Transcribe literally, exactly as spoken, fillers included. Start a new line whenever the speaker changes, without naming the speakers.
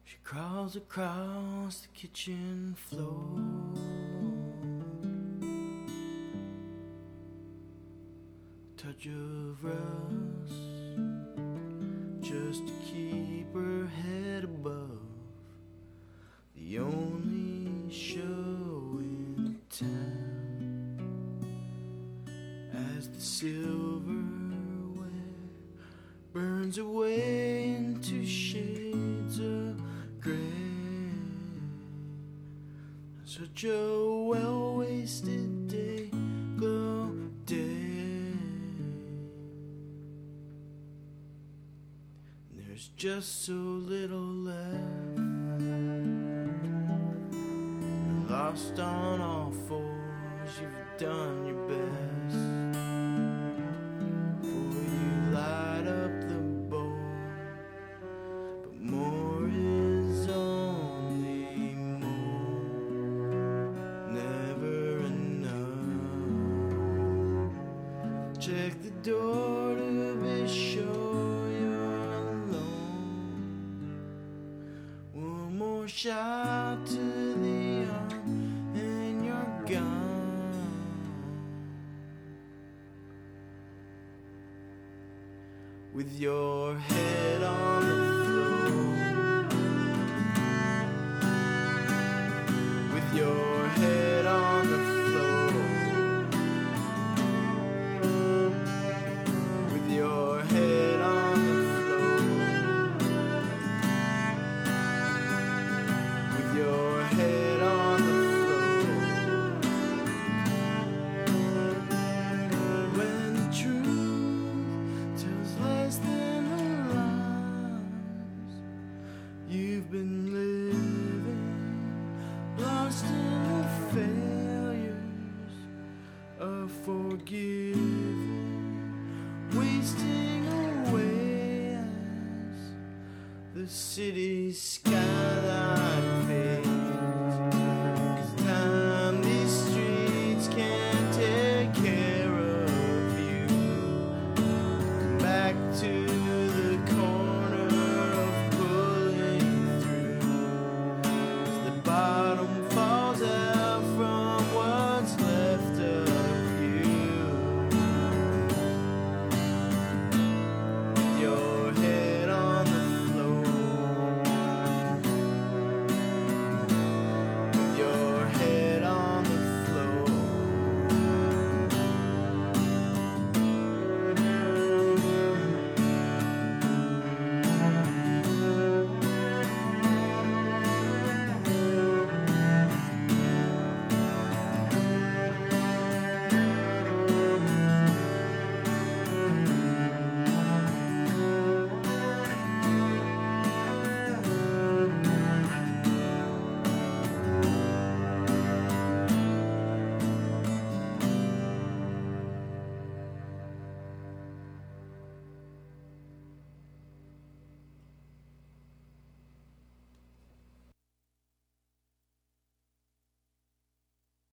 She crawls across the kitchen floor, touch of rust just to keep her head above the only show in town. As the silverware burns away into shades of gray, such a well-wasted day, glow day. There's just so little left, lost on all fours. You've done your best, for you light up the bowl, but more is only more, never enough. Check the door to be sure you're alone. One more shot to the arm and you're gone. With your head on the floor, with your head on the floor, with your head on the floor, with your head on the floor. When the truth tells less than the lies you've been living, lost in the failures of forgiving, wasting away as the city skyline